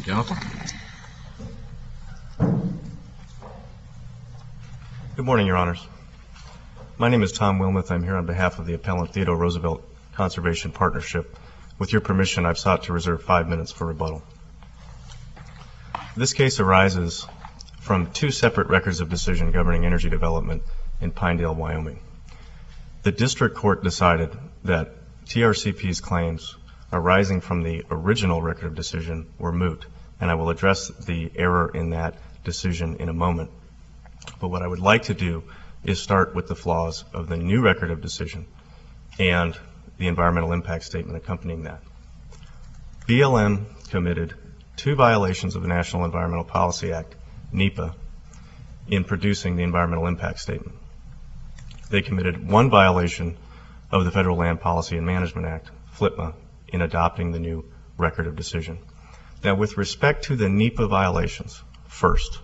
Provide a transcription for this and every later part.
Counsel. Good morning, Your Honors. My name is Tom Wilmuth. I'm here on behalf of the appellant Theodore Roosevelt Conservation Partnership. With your permission, I've sought to reserve 5 minutes for rebuttal. This case arises from two separate records of decision governing energy development in Pinedale, Wyoming. The district court decided that TRCP's claims arising from the original record of decision were moot, and I will address the error in that decision in a moment. But what I would like to do is start with the flaws of the new record of decision and the environmental impact statement accompanying that. BLM committed two violations of the National Environmental Policy Act, NEPA, in producing the environmental impact statement. They committed one violation of the Federal Land Policy and Management Act, FLPMA, in adopting the new record of decision. Now, with respect to the NEPA violations, first,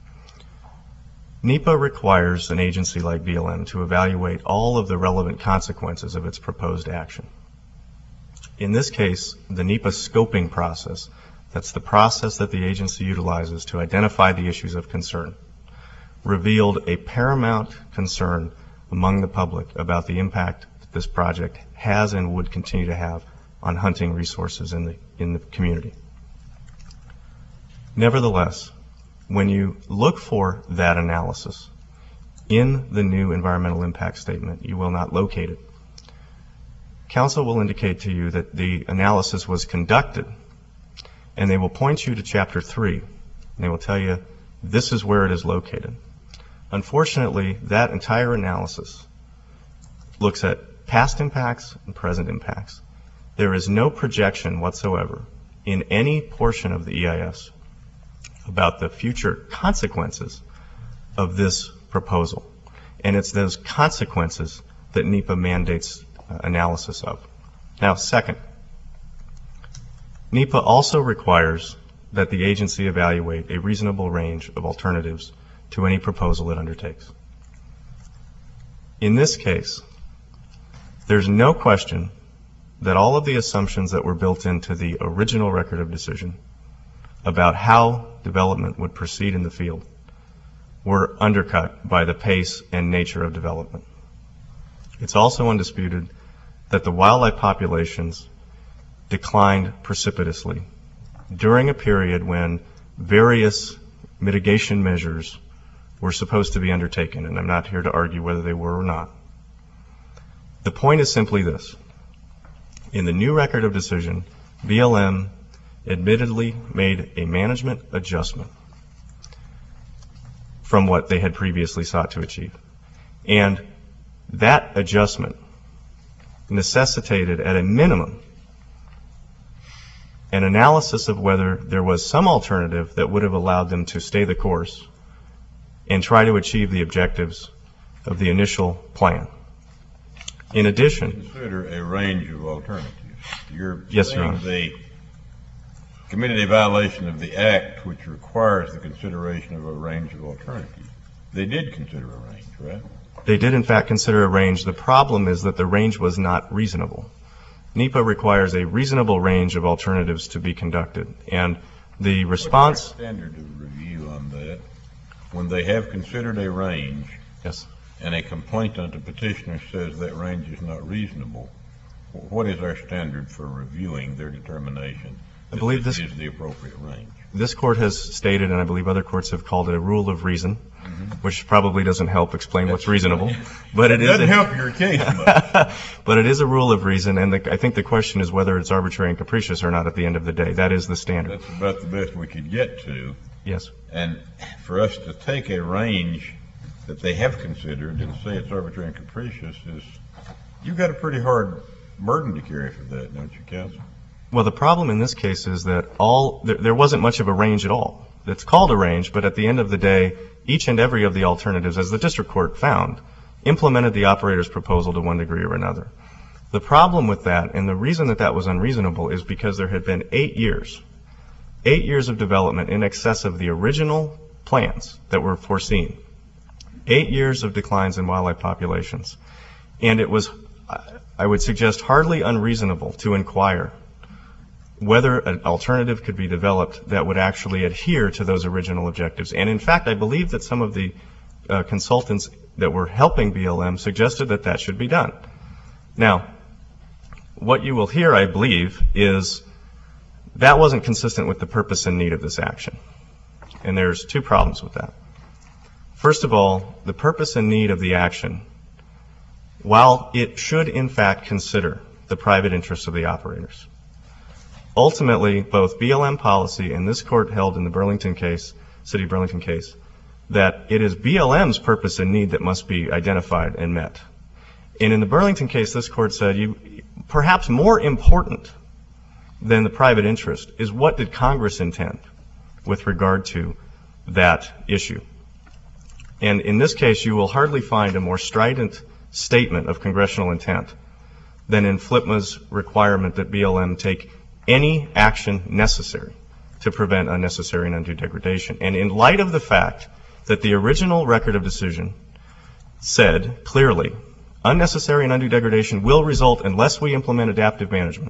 NEPA requires an agency like BLM to evaluate all of the relevant consequences of its proposed action. In this case, the NEPA scoping process, that's the process that the agency utilizes to identify the issues of concern, revealed a paramount concern among the public about the impact that this project has and would continue to have on hunting resources in the community. Nevertheless, when you look for that analysis in the new environmental impact statement, you will not locate it. Council will indicate to you that the analysis was conducted, and they will point you to Chapter 3, and they will tell you this is where it is located. Unfortunately, that entire analysis looks at past impacts and present impacts. There is no projection whatsoever in any portion of the EIS about the future consequences of this proposal. And it's those consequences that NEPA mandates analysis of. Now, second, NEPA also requires that the agency evaluate a reasonable range of alternatives to any proposal it undertakes. In this case, there's no question that all of the assumptions that were built into the original record of decision about how development would proceed in the field were undercut by the pace and nature of development. It's also undisputed that the wildlife populations declined precipitously during a period when various mitigation measures were supposed to be undertaken, and I'm not here to argue whether they were or not. The point is simply this. In the new record of decision, BLM admittedly made a management adjustment from what they had previously sought to achieve. And that adjustment necessitated, at a minimum, an analysis of whether there was some alternative that would have allowed them to stay the course and try to achieve the objectives of the initial plan. In addition, consider a range of alternatives. You're yes, Your saying Honor. they committed a violation of the Act, which requires the consideration of a range of alternatives. They did consider a range, right? They did, in fact, consider a range. The problem is that the range was not reasonable. NEPA requires a reasonable range of alternatives to be conducted, and the response... What's the standard of review on that? When they have considered a range, Yes. and a complainant, a petitioner, says that range is not reasonable, what is our standard for reviewing their determination I believe this this is the appropriate range? This court has stated, and I believe other courts have called it a rule of reason, which probably doesn't help explain what's reasonable. But it doesn't help your case much. But it is a rule of reason, and I think the question is whether it's arbitrary and capricious or not at the end of the day. That is the standard. That's about the best we could get to. Yes. And for us to take a range that they have considered and say it's arbitrary and capricious is, you've got a pretty hard burden to carry for that, don't you, counsel? Well, the problem in this case is that there wasn't much of a range at all. It's called a range, but at the end of the day, each and every of the alternatives, as the district court found, implemented the operator's proposal to one degree or another. The problem with that, and the reason that that was unreasonable, is because there had been 8 years of development in excess of the original plans that were foreseen. 8 years of declines in wildlife populations. And it was, I would suggest, hardly unreasonable to inquire whether an alternative could be developed that would actually adhere to those original objectives. And in fact, I believe that some of the consultants that were helping BLM suggested that that should be done. Now, what you will hear, I believe, is that wasn't consistent with the purpose and need of this action. And there's two problems with that. First of all, the purpose and need of the action, while it should in fact consider the private interests of the operators, ultimately both BLM policy and this court held in the Burlington case, City of Burlington case, that it is BLM's purpose and need that must be identified and met. And in the Burlington case, this court said, perhaps more important than the private interest is what did Congress intend with regard to that issue. And in this case, you will hardly find a more strident statement of congressional intent than in FLPMA's requirement that BLM take any action necessary to prevent unnecessary and undue degradation. And in light of the fact that the original record of decision said clearly, unnecessary and undue degradation will result unless we implement adaptive management,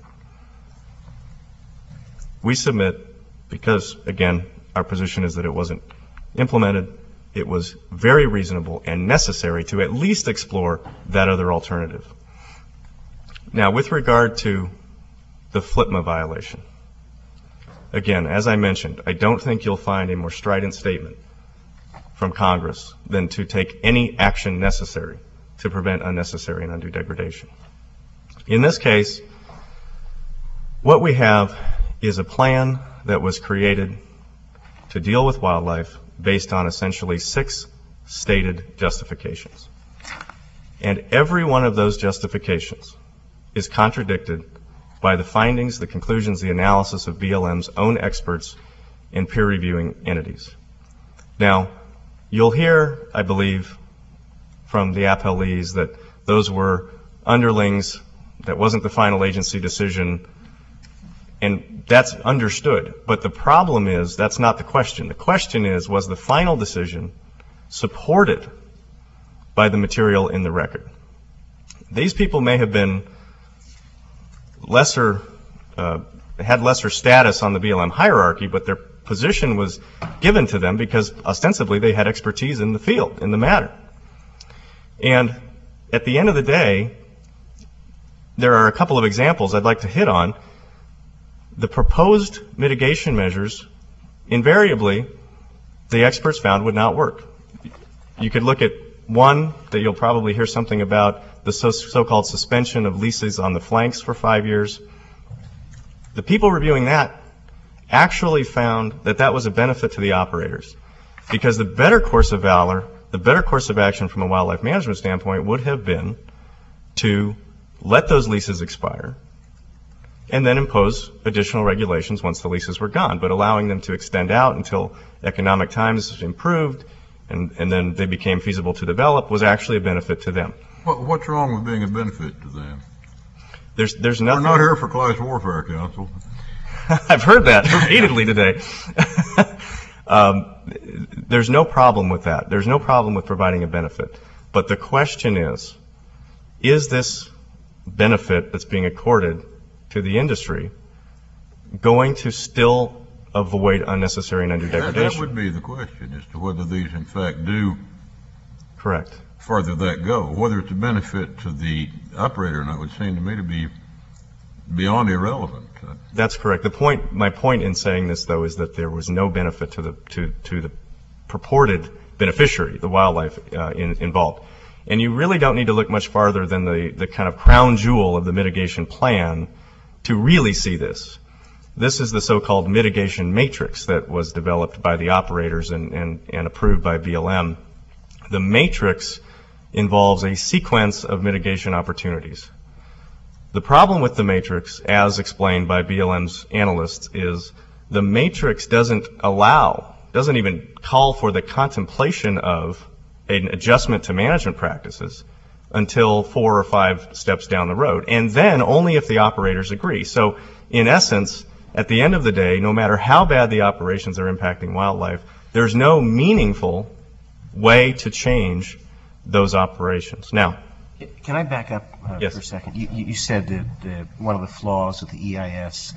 we submit, because, again, our position is that it wasn't implemented, it was very reasonable and necessary to at least explore that other alternative. Now, with regard to the FLPMA violation, again, as I mentioned, I don't think you'll find a more strident statement from Congress than to take any action necessary to prevent unnecessary and undue degradation. In this case, what we have is a plan that was created to deal with wildlife based on essentially 6 stated justifications. And every one of those justifications is contradicted by the findings, the conclusions, the analysis of BLM's own experts and peer reviewing entities. Now, you'll hear, I believe, from the appellees that those were underlings, that wasn't the final agency decision, and that's understood. But the problem is, that's not the question. The question is, was the final decision supported by the material in the record? These people may have been had lesser status on the BLM hierarchy, but their position was given to them because ostensibly they had expertise in the field, in the matter. And at the end of the day, there are a couple of examples I'd like to hit on. The proposed mitigation measures, invariably, the experts found would not work. You could look at one that you'll probably hear something about, the so-called suspension of leases on the flanks for 5 years. The people reviewing that actually found that that was a benefit to the operators, because the better course of valor, the better course of action from a wildlife management standpoint would have been to let those leases expire and then impose additional regulations once the leases were gone, but allowing them to extend out until economic times improved and then they became feasible to develop was actually a benefit to them. What's wrong with being a benefit to them? There's nothing. We're not here for class warfare, Counsel. I've heard that repeatedly today. There's no problem with that. There's no problem with providing a benefit. But the question is this benefit that's being accorded to the industry going to still avoid unnecessary and undue degradation? That would be the question as to whether these, in fact, do correct further that go. Whether it's a benefit to the operator or not would seem to me to be beyond irrelevant. That's correct. My point in saying this, though, is that there was no benefit to the purported beneficiary, the wildlife involved. And you really don't need to look much farther than the kind of crown jewel of the mitigation plan to really see this. This is the so-called mitigation matrix that was developed by the operators and approved by BLM. The matrix involves a sequence of mitigation opportunities. The problem with the matrix, as explained by BLM's analysts, is the matrix doesn't even call for the contemplation of an adjustment to management practices until 4 or 5 steps down the road, and then only if the operators agree. So, in essence, at the end of the day, no matter how bad the operations are impacting wildlife, there's no meaningful way to change those operations. Now, can I back up yes. for a second? You said that one of the flaws of the EIS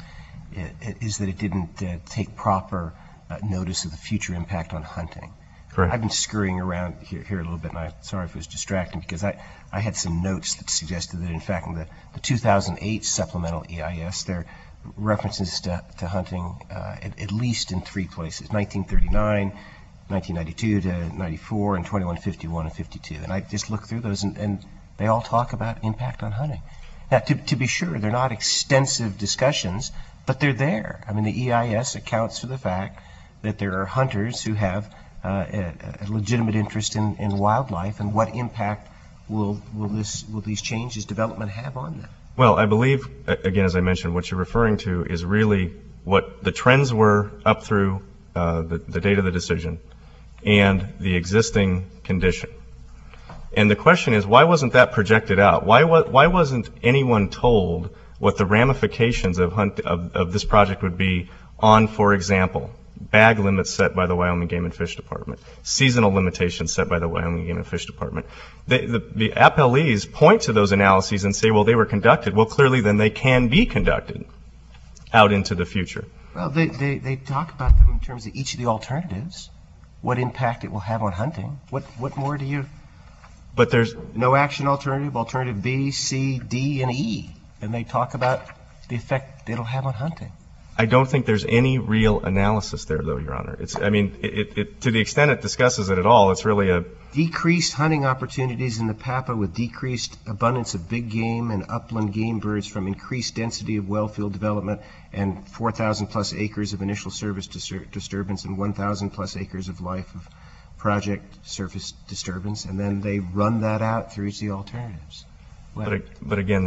is that it didn't take proper notice of the future impact on hunting. Correct. I've been scurrying around here a little bit, and I'm sorry if it was distracting, because I had some notes that suggested that, in fact, in the 2008 supplemental EIS, there are references to hunting at least in 3 places: 1939, 1992 to 94, and 2151 and 52. And I just looked through those, and they all talk about impact on hunting. Now, to be sure, they're not extensive discussions, but they're there. I mean, the EIS accounts for the fact that there are hunters who have a legitimate interest in wildlife, and what impact will these changes, development have on them? Well, I believe, again, as I mentioned, what you're referring to is really what the trends were up through the date of the decision and the existing condition. And the question is, why wasn't that projected out? Why wasn't anyone told what the ramifications of this project would be on, for example, bag limits set by the Wyoming Game and Fish Department, seasonal limitations set by the Wyoming Game and Fish Department? The appellees point to those analyses and say, well, they were conducted. Well, clearly then they can be conducted out into the future. Well, they talk about them in terms of each of the alternatives, what impact it will have on hunting. What more do you... But there's... No action alternative, alternative B, C, D, and E. And they talk about the effect it'll have on hunting. I don't think there's any real analysis there, though, Your Honor. To the extent it discusses it at all, it's really a... Decreased hunting opportunities in the Papa with decreased abundance of big game and upland game birds from increased density of wellfield development and 4,000 plus acres of initial service disturbance and 1,000 plus acres of life of project surface disturbance. And then they run that out through each of the alternatives. But again,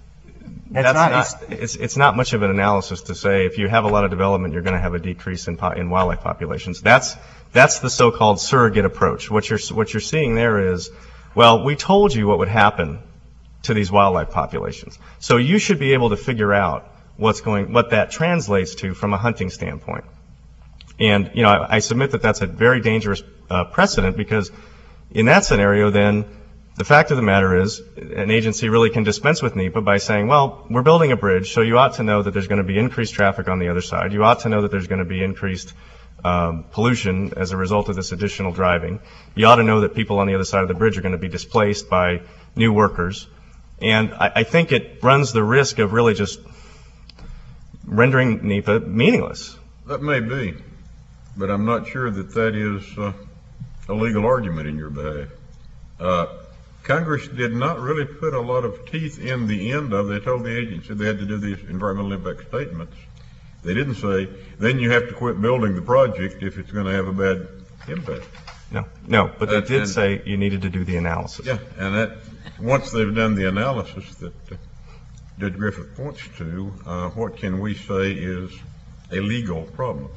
it's not much of an analysis to say if you have a lot of development, you're going to have a decrease in wildlife populations. That's the so-called surrogate approach. What you're seeing there is, well, we told you what would happen to these wildlife populations, so you should be able to figure out what that translates to from a hunting standpoint. And I submit that that's a very dangerous precedent, because in that scenario, then the fact of the matter is, an agency really can dispense with NEPA by saying, well, we're building a bridge, so you ought to know that there's going to be increased traffic on the other side. You ought to know that there's going to be increased pollution as a result of this additional driving. You ought to know that people on the other side of the bridge are going to be displaced by new workers. And I think it runs the risk of really just rendering NEPA meaningless. That may be, but I'm not sure that is a legal argument in your behalf. Congress did not really put a lot of teeth in the end of it. They told the agency they had to do these environmental impact statements. They didn't say, then you have to quit building the project if it's going to have a bad impact. No, but they did say you needed to do the analysis. Yeah, and once they've done the analysis that Judge Griffith points to, what can we say is a legal problem?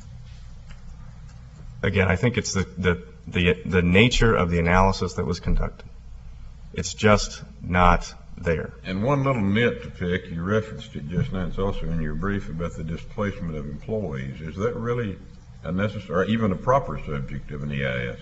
Again, I think it's the nature of the analysis that was conducted. It's just not there. And one little nit to pick, you referenced it just now, it's also in your brief about the displacement of employees. Is that really a necessary, or even a proper subject of an EIS?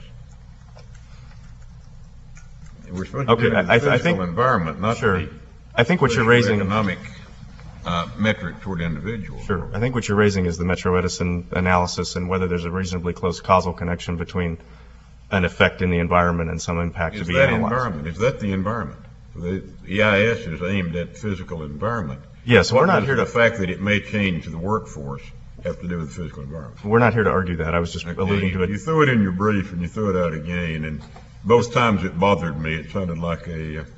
We're supposed to be in the physical environment, not the I think what you're raising economic metric toward individuals. Sure. I think what you're raising is the Metro Edison analysis and whether there's a reasonably close causal connection between an effect in the environment and some impact to be analyzed. Is that the environment? The EIS is aimed at physical environment. Yes, we're not here to... The fact that it may change the workforce have to do with the physical environment. We're not here to argue that. I was just alluding to it. You threw it in your brief and you threw it out again, and both times it bothered me. It sounded like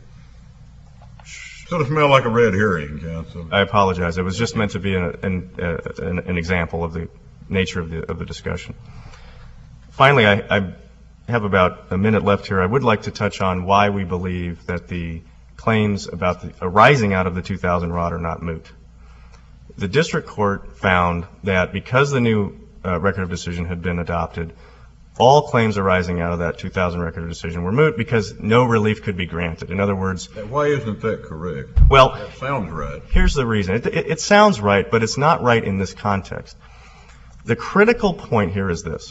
sort of smelled like a red herring, counsel. I apologize. It was just meant to be an example of the nature of the discussion. Finally, I have about a minute left here. I would like to touch on why we believe that the claims about the arising out of the 2000 ROD are not moot. The district court found that because the new record of decision had been adopted, all claims arising out of that 2000 record of decision were moot because no relief could be granted. In other words... Why isn't that correct? Well... That sounds right. Here's the reason. It sounds right, but it's not right in this context. The critical point here is this.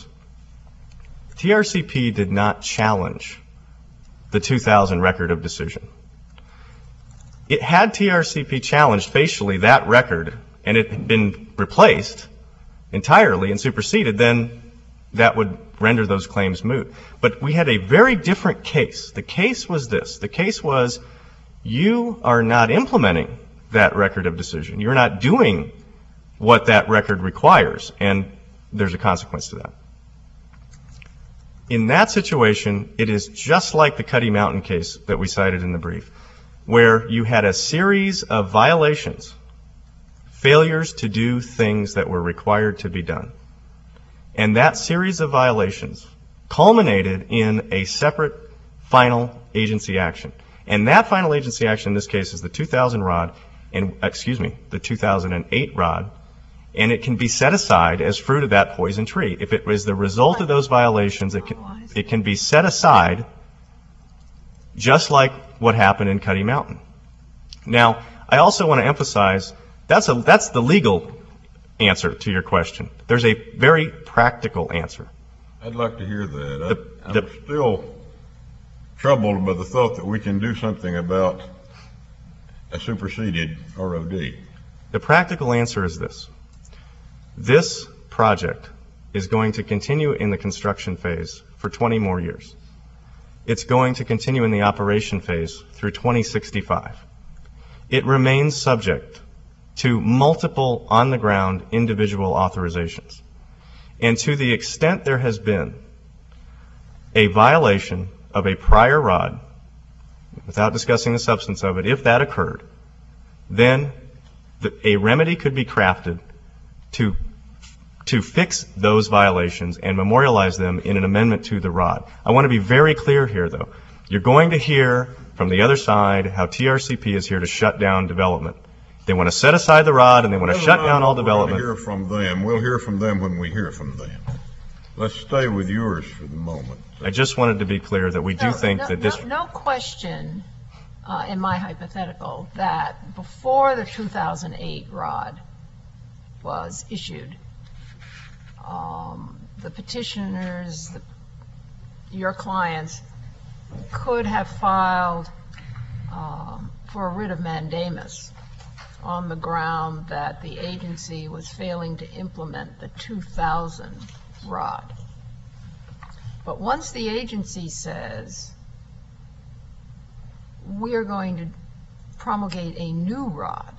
TRCP did not challenge the 2000 record of decision. It had TRCP challenged facially that record and it had been replaced entirely and superseded, then that would render those claims moot. But we had a very different case. The case was this. The case was you are not implementing that record of decision. You're not doing what that record requires, and there's a consequence to that. In that situation, it is just like the Cuddy Mountain case that we cited in the brief, where you had a series of violations, failures to do things that were required to be done. And that series of violations culminated in a separate final agency action. And that final agency action in this case is the 2008 ROD, and it can be set aside as fruit of that poison tree. If it was the result of those violations, it can be set aside just like what happened in Cuddy Mountain. Now, I also want to emphasize that's the legal answer to your question. There's a very practical answer. I'd like to hear that. I'm still troubled by the thought that we can do something about a superseded ROD. The practical answer is this. This project is going to continue in the construction phase for 20 more years. It's going to continue in the operation phase through 2065. It remains subject to multiple on-the-ground individual authorizations. And to the extent there has been a violation of a prior ROD, without discussing the substance of it, if that occurred, then a remedy could be crafted to fix those violations and memorialize them in an amendment to the ROD. I want to be very clear here, though. You're going to hear from the other side how TRCP is here to shut down development. They want to set aside the ROD and they want to shut down all development. We'll hear from them. We'll hear from them when we hear from them. Let's stay with yours for the moment. I just wanted to be clear that we do think that this... No question in my hypothetical that before the 2008 ROD was issued, the petitioners, your clients, could have filed for a writ of mandamus on the ground that the agency was failing to implement the 2000 ROD. But once the agency says, we're going to promulgate a new ROD,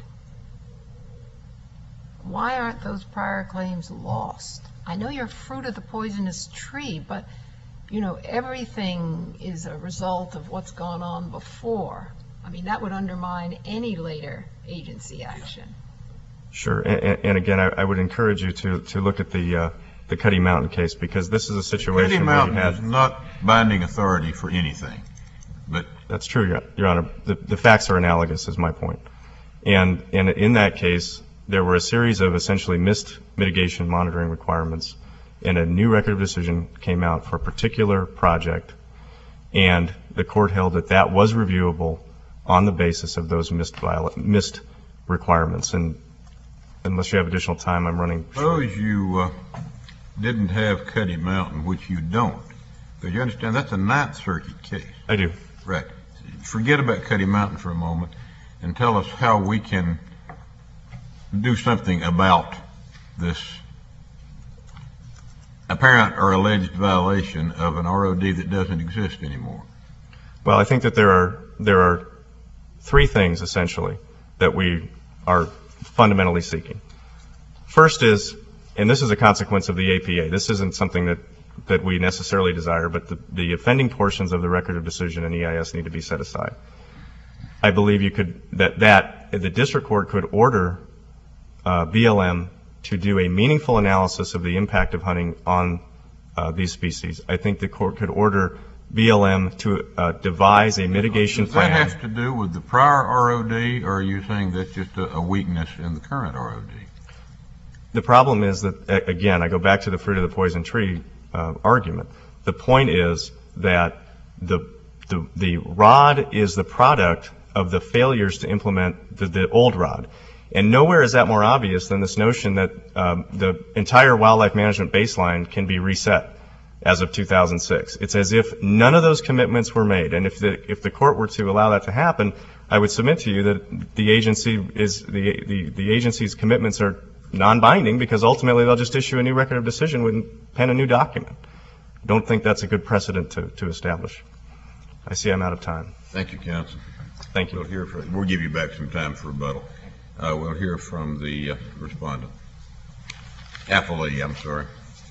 why aren't those prior claims lost? I know you're fruit of the poisonous tree, but, you know, everything is a result of what's gone on before. I mean, that would undermine any later agency action. Sure. And again, I would encourage you to look at the Cuddy Mountain case, because this is a situation where you had... Cuddy Mountain is not binding authority for anything. But that's true, Your Honor. The facts are analogous, is my point. And in that case, there were a series of essentially missed mitigation monitoring requirements, and a new record of decision came out for a particular project, and the court held that that was reviewable on the basis of those missed requirements. And unless you have additional time, I'm running short. Suppose you didn't have Cuddy Mountain, which you don't. Because you understand, that's a Ninth Circuit case. I do. Right. Forget about Cuddy Mountain for a moment and tell us how we can do something about this apparent or alleged violation of an ROD that doesn't exist anymore. Well, I think that there are three things, essentially, that we are fundamentally seeking. First is, and this is a consequence of the APA, this isn't something that we necessarily desire, but the offending portions of the record of decision in EIS need to be set aside. I believe that the district court could order BLM to do a meaningful analysis of the impact of hunting on these species. I think the court could order BLM to devise a mitigation plan. Does that have to do with the prior ROD, or are you saying that's just a weakness in the current ROD? The problem is that, again, I go back to the fruit of the poison tree argument. The point is that the ROD is the product of the failures to implement the old ROD. And nowhere is that more obvious than this notion that the entire wildlife management baseline can be reset. as of 2006. It's as if none of those commitments were made. And if the court were to allow that to happen, I would submit to you that the agency's commitments are non-binding, because ultimately they'll just issue a new record of decision and pen a new document. I don't think that's a good precedent to establish. I see I'm out of time. Thank you, counsel. Thank you. We'll give you back some time for rebuttal. We'll hear from the respondent. Appellee, I'm sorry.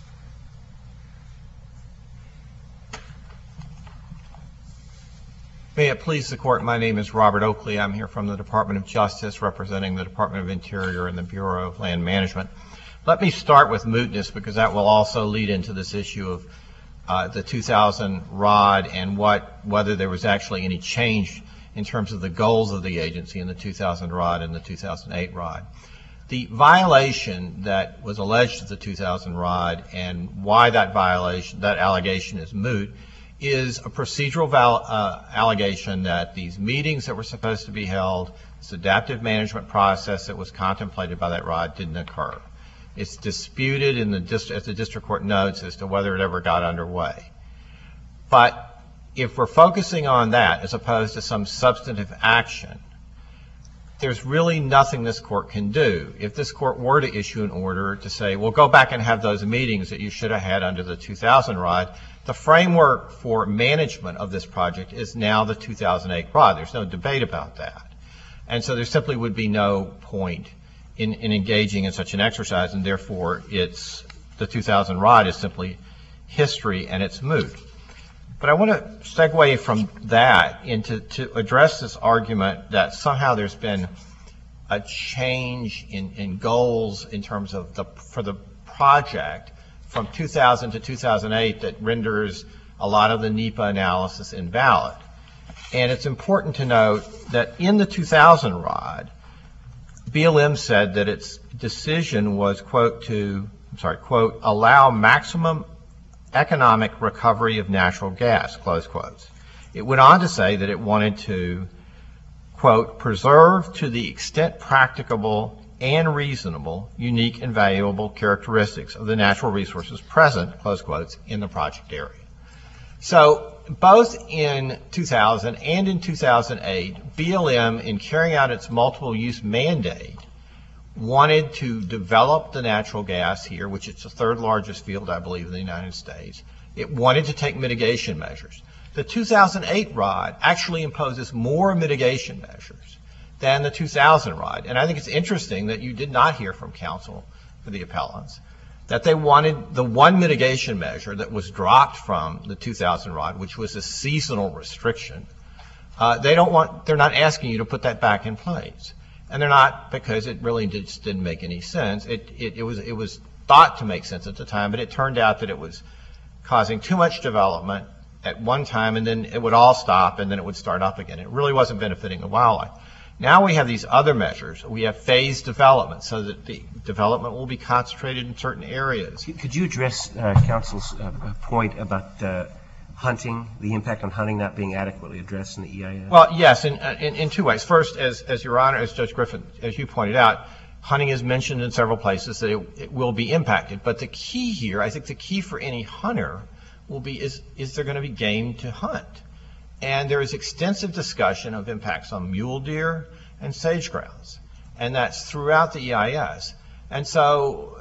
May it please the Court, my name is Robert Oakley. I'm here from the Department of Justice, representing the Department of Interior and the Bureau of Land Management. Let me start with mootness, because that will also lead into this issue of the 2000 ROD and whether there was actually any change in terms of the goals of the agency in the 2000 ROD and the 2008 ROD. The violation that was alleged at the 2000 ROD and why that allegation is moot is a procedural allegation that these meetings that were supposed to be held, this adaptive management process that was contemplated by that ROD, didn't occur. It's disputed as the district court notes, as to whether it ever got underway. But if we're focusing on that as opposed to some substantive action, there's really nothing this court can do. If this court were to issue an order to say, well, go back and have those meetings that you should have had under the 2000 ROD, the framework for management of this project is now the 2008 ROD. There's no debate about that. And so there simply would be no point in engaging in such an exercise, and therefore the 2000 ROD is simply history and it's moot. But I want to segue from that to address this argument that somehow there's been a change in goals in terms of for the project from 2000 to 2008 that renders a lot of the NEPA analysis invalid. And it's important to note that in the 2000 ROD, BLM said that its decision was, quote, allow maximum economic recovery of natural gas, close quotes. It went on to say that it wanted to, quote, preserve to the extent practicable and reasonable, unique and valuable characteristics of the natural resources present, close quotes, in the project area. So both in 2000 and in 2008, BLM, in carrying out its multiple use mandate, wanted to develop the natural gas here, which is the third largest field, I believe, in the United States. It wanted to take mitigation measures. The 2008 ROD actually imposes more mitigation measures than the 2000 ROD. And I think it's interesting that you did not hear from counsel for the appellants that they wanted the one mitigation measure that was dropped from the 2000 ROD, which was a seasonal restriction. They're not asking you to put that back in place. And they're not, because it really just didn't make any sense. It was thought to make sense at the time, but it turned out that it was causing too much development at one time, and then it would all stop, and then it would start up again. It really wasn't benefiting the wildlife. Now we have these other measures. We have phased development, so that the development will be concentrated in certain areas. Could you address counsel's point about hunting, the impact on hunting not being adequately addressed in the EIS? Well, yes, in two ways. First, as Your Honor, as Judge Griffin, as you pointed out, hunting is mentioned in several places that it will be impacted. But the key here, I think the key for any hunter will be, is there going to be game to hunt? And there is extensive discussion of impacts on mule deer and sage grouse. And that's throughout the EIS. And so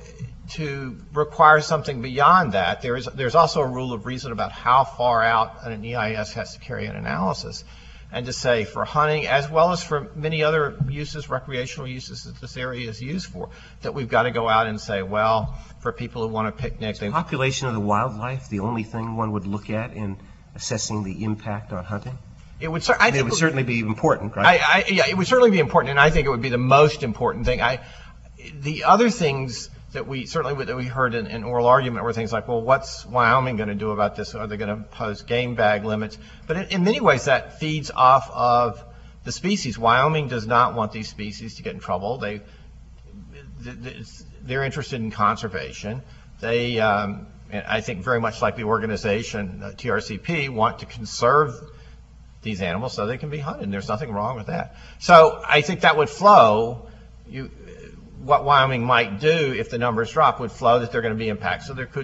to require something beyond that, there's also a rule of reason about how far out an EIS has to carry an analysis. And to say for hunting, as well as for many other uses, recreational uses that this area is used for, that we've got to go out and say, well, for people who want to picnic. Is population of the wildlife the only thing one would look at in assessing the impact on hunting? It would, it would certainly be important, right? Yeah, it would certainly be important, and I think it would be the most important thing. The other things that we heard in oral argument were things like, well, what's Wyoming going to do about this? Are they going to impose game bag limits? But in many ways, that feeds off of the species. Wyoming does not want these species to get in trouble. They're interested in conservation. They, and I think very much like the organization TRCP, want to conserve these animals so they can be hunted. And there's nothing wrong with that. So I think that would flow. What Wyoming might do if the numbers drop would flow that they're going to be impacted. So there could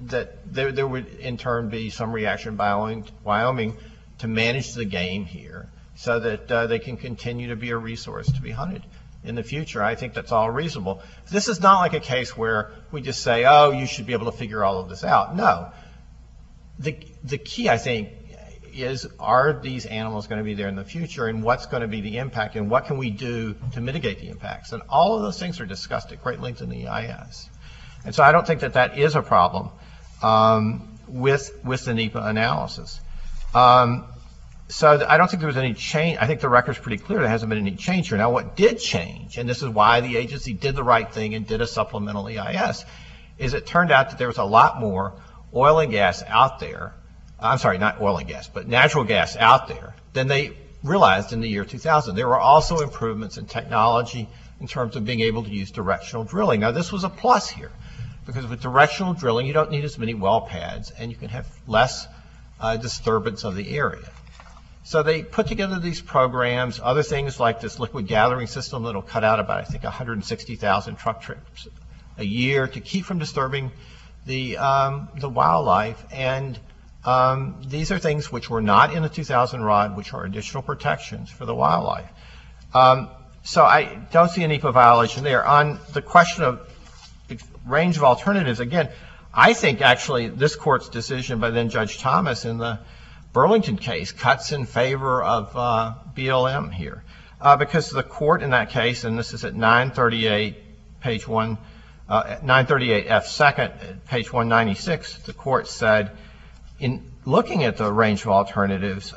that there would in turn be some reaction by Wyoming to manage the game here so that they can continue to be a resource to be hunted in the future. I think that's all reasonable. This is not like a case where we just say, oh, you should be able to figure all of this out. No. The key, I think, is are these animals going to be there in the future, and what's going to be the impact, and what can we do to mitigate the impacts? And all of those things are discussed at great length in the EIS. And so I don't think that that is a problem with the NEPA analysis. So I don't think there was any change. I think the record's pretty clear. There hasn't been any change here. Now, what did change, and this is why the agency did the right thing and did a supplemental EIS, is it turned out that there was a lot more oil and gas out there. I'm sorry, not oil and gas, but natural gas out there than they realized in the year 2000. There were also improvements in technology in terms of being able to use directional drilling. Now, this was a plus here, because with directional drilling, you don't need as many well pads, and you can have less disturbance of the area. So they put together these programs, other things like this liquid gathering system that will cut out about, I think, 160,000 truck trips a year to keep from disturbing the wildlife. And these are things which were not in the 2000 ROD, which are additional protections for the wildlife. So I don't see a NEPA violation there. On the question of range of alternatives, again, I think actually this court's decision by then Judge Thomas in the Burlington case cuts in favor of BLM here, because the court in that case, and this is at 938, page 1, 938 F. 2nd, page 196, the court said, in looking at the range of alternatives,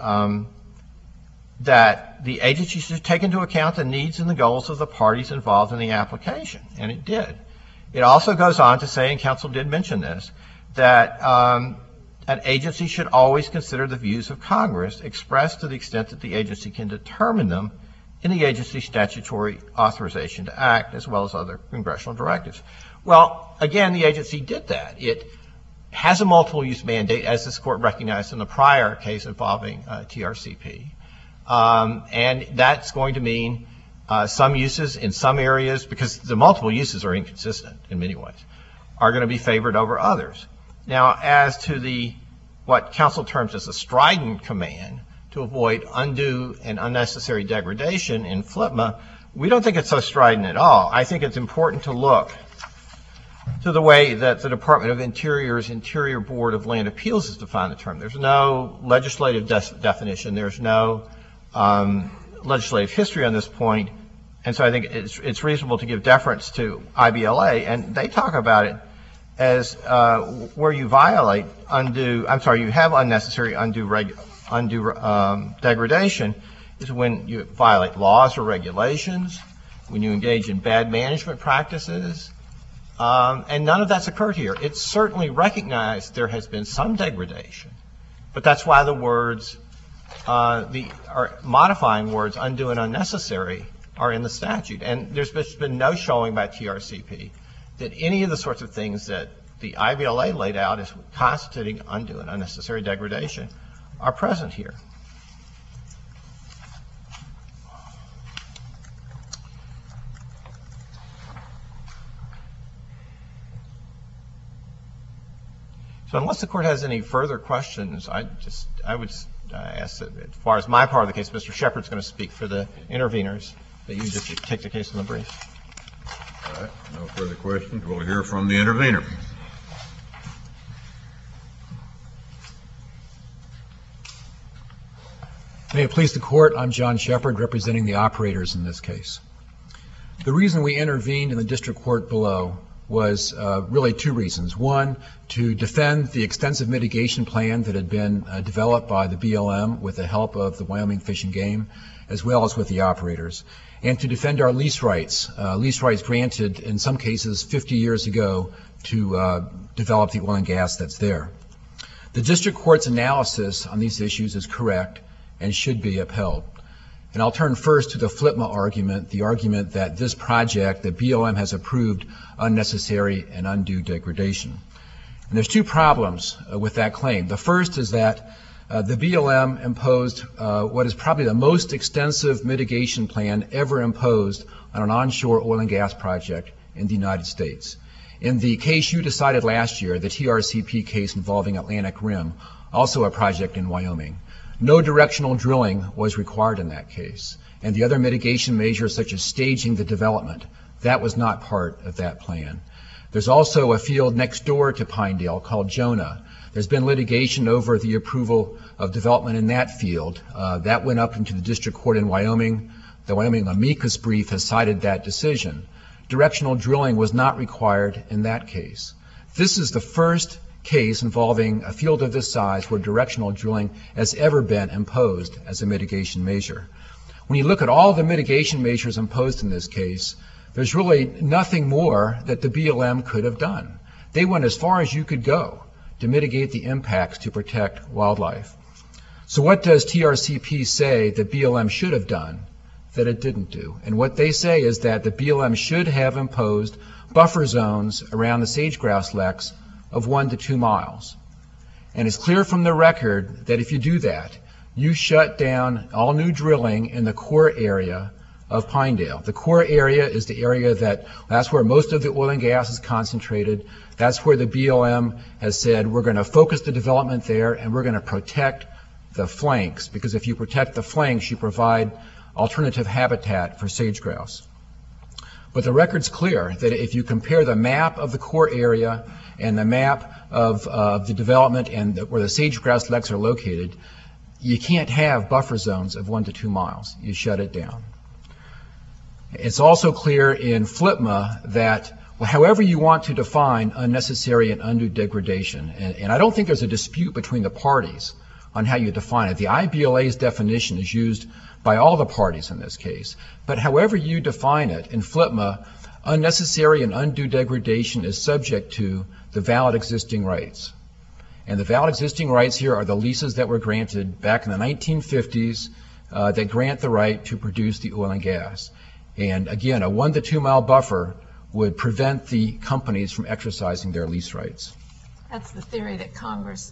that the agency should take into account the needs and the goals of the parties involved in the application, and it did. It also goes on to say, and counsel did mention this, that an agency should always consider the views of Congress expressed to the extent that the agency can determine them in the agency's statutory authorization to act, as well as other congressional directives. Well, again, the agency did that. It has a multiple use mandate, as this court recognized in the prior case involving TRCP. And that's going to mean some uses in some areas, because the multiple uses are inconsistent in many ways, are going to be favored over others. Now, as to what counsel terms as a strident command to avoid undue and unnecessary degradation in FLPMA, we don't think it's so strident at all. I think it's important to look to the way that the Department of Interior's Interior Board of Land Appeals has defined the term. There's no legislative definition. There's no legislative history on this point. And so I think it's reasonable to give deference to IBLA. And they talk about it as where you violate you have unnecessary undue degradation is when you violate laws or regulations, when you engage in bad management practices, and none of that's occurred here. It's certainly recognized there has been some degradation, but that's why the words, modifying words undue and unnecessary are in the statute. And there's been no showing by TRCP that any of the sorts of things that the IBLA laid out as constituting undue and unnecessary degradation are present here. So unless the court has any further questions, I would ask that, as far as my part of the case, Mr. Shepard's going to speak for the interveners, that you just take the case in the brief. All right, no further questions. We'll hear from the intervener. May it please the court, I'm John Shepard, representing the operators in this case. The reason we intervened in the district court below was really two reasons. One, to defend the extensive mitigation plan that had been developed by the BLM with the help of the Wyoming Fish and Game, as well as with the operators, and to defend our lease rights granted in some cases 50 years ago to develop the oil and gas that's there. The district court's analysis on these issues is correct and should be upheld. And I'll turn first to the FLPMA argument, the argument that this project, that BLM has approved unnecessary and undue degradation. And there's two problems with that claim. The first is that the BLM imposed what is probably the most extensive mitigation plan ever imposed on an onshore oil and gas project in the United States. In the case you decided last year, the TRCP case involving Atlantic Rim, also a project in Wyoming, no directional drilling was required in that case. And the other mitigation measures, such as staging the development, that was not part of that plan. There's also a field next door to Pinedale called Jonah. There's been litigation over the approval of development in that field. That went up into the district court in Wyoming. The Wyoming amicus brief has cited that decision. Directional drilling was not required in that case. This is the first case involving a field of this size where directional drilling has ever been imposed as a mitigation measure. When you look at all the mitigation measures imposed in this case, there's really nothing more that the BLM could have done. They went as far as you could go to mitigate the impacts to protect wildlife. So what does TRCP say the BLM should have done that it didn't do? And what they say is that the BLM should have imposed buffer zones around the sage-grouse leks of 1 to 2 miles. And it's clear from the record that if you do that, you shut down all new drilling in the core area of Pinedale. The core area is the area that's where most of the oil and gas is concentrated. That's where the BLM has said we're going to focus the development there and we're going to protect the flanks, because if you protect the flanks, you provide alternative habitat for sage-grouse. But the record's clear that if you compare the map of the core area and the map of the development and where the sage-grouse leks are located, you can't have buffer zones of 1 to 2 miles. You shut it down. It's also clear in FLPMA that however you want to define unnecessary and undue degradation, and I don't think there's a dispute between the parties on how you define it. The IBLA's definition is used by all the parties in this case. But however you define it, in FLPMA, unnecessary and undue degradation is subject to the valid existing rights. And the valid existing rights here are the leases that were granted back in the 1950s that grant the right to produce the oil and gas. And again, a 1 to 2 mile buffer would prevent the companies from exercising their lease rights. That's the theory that Congress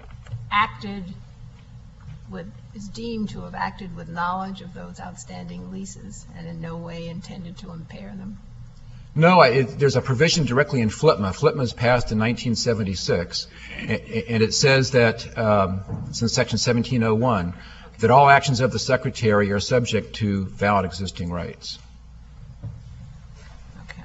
is deemed to have acted with knowledge of those outstanding leases and in no way intended to impair them. No, there's a provision directly in FLPMA. FLPMA was passed in 1976, and it says that, since Section 1701, that all actions of the Secretary are subject to valid existing rights. Okay.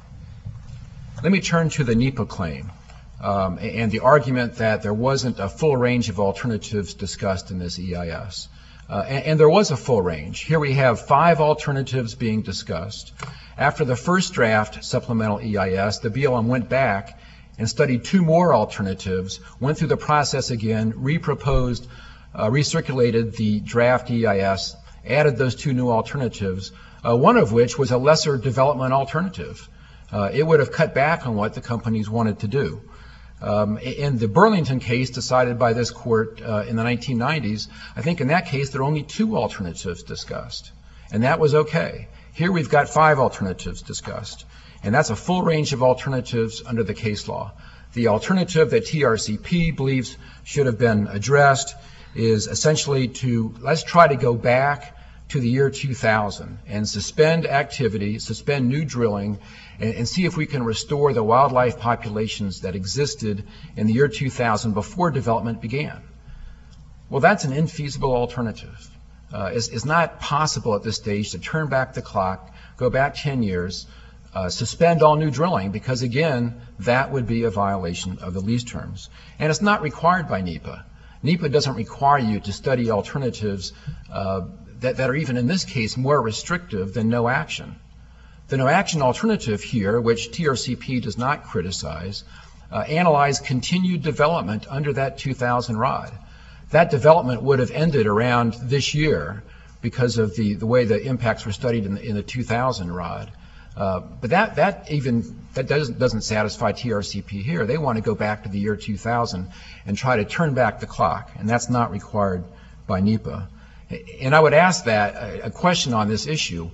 Let me turn to the NEPA claim and the argument that there wasn't a full range of alternatives discussed in this EIS. And there was a full range. Here we have 5 alternatives being discussed. After the first draft supplemental EIS, the BLM went back and studied 2 more alternatives, went through the process again, reproposed, recirculated the draft EIS, added those 2 new alternatives, one of which was a lesser development alternative. It would have cut back on what the companies wanted to do. In the Burlington case decided by this court in the 1990s, I think in that case there were only 2 alternatives discussed, and that was okay. Here we've got 5 alternatives discussed, and that's a full range of alternatives under the case law. The alternative that TRCP believes should have been addressed is essentially let's try to go back to the year 2000 and suspend activity, suspend new drilling, and see if we can restore the wildlife populations that existed in the year 2000 before development began. Well, that's an infeasible alternative. It's not possible at this stage to turn back the clock, go back 10 years, suspend all new drilling, because again, that would be a violation of the lease terms. And it's not required by NEPA. NEPA doesn't require you to study alternatives that are even in this case more restrictive than no action. The no action alternative here, which TRCP does not criticize, analyzed continued development under that 2000 ROD. That development would have ended around this year because of the way the impacts were studied in the 2000 ROD. But that doesn't satisfy TRCP here. They want to go back to the year 2000 and try to turn back the clock, and that's not required by NEPA. And I would ask that a question on this issue: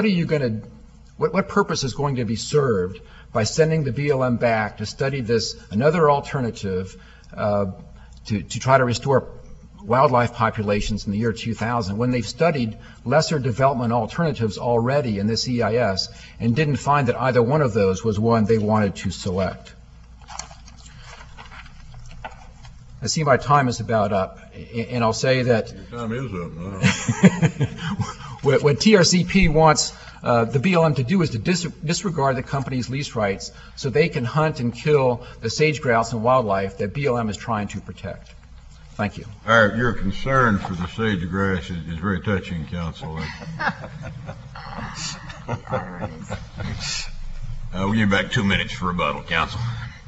what purpose is going to be served by sending the BLM back to study another alternative to try to restore wildlife populations in the year 2000 when they've studied lesser development alternatives already in this EIS and didn't find that either one of those was one they wanted to select. I see my time is about up, and I'll say that Your time is up now. what TRCP wants the BLM to do is to disregard the company's lease rights so they can hunt and kill the sage grouse and wildlife that BLM is trying to protect. Thank you. All right, your concern for the sage-grouse is very touching, Counsel. We'll give you back 2 minutes for rebuttal, Counsel.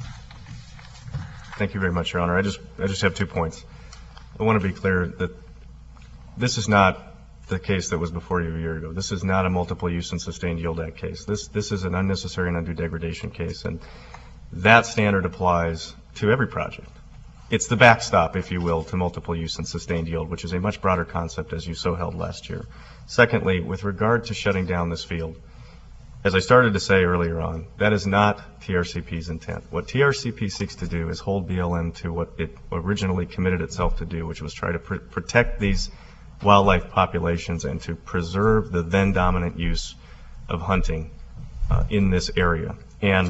Thank you very much, Your Honor. I just have 2 points. I want to be clear that this is not the case that was before you a year ago. This is not a multiple use and sustained yield act case. This is an unnecessary and undue degradation case, and that standard applies to every project. It's the backstop, if you will, to multiple use and sustained yield, which is a much broader concept, as you so held last year. Secondly, with regard to shutting down this field, as I started to say earlier on, that is not TRCP's intent. What TRCP seeks to do is hold BLM to what it originally committed itself to do, which was try to protect these wildlife populations and to preserve the then dominant use of hunting in this area. And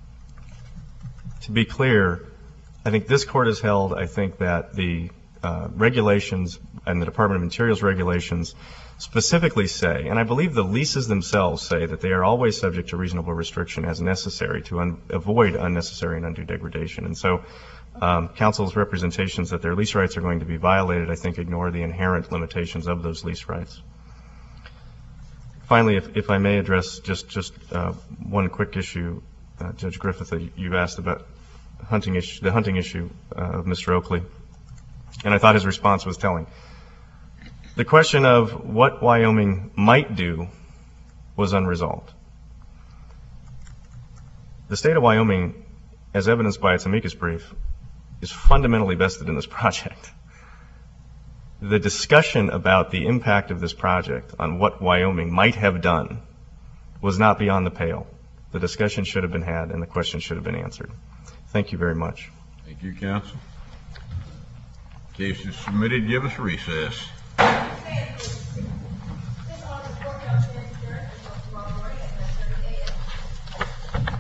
to be clear, I think this court has held, I think that the regulations and the Department of Interior's regulations specifically say, and I believe the leases themselves say, that they are always subject to reasonable restriction as necessary to avoid unnecessary and undue degradation. And so Council's representations that their lease rights are going to be violated, I think, ignore the inherent limitations of those lease rights. Finally, if I may address just one quick issue, Judge Griffith, you asked about the hunting issue of Mr. Oakley, and I thought his response was telling. The question of what Wyoming might do was unresolved. The state of Wyoming, as evidenced by its amicus brief, is fundamentally vested in this project. The discussion about the impact of this project on what Wyoming might have done was not beyond the pale. The discussion should have been had and the question should have been answered. Thank you very much. Thank you, Counsel. Case is submitted. Give us recess.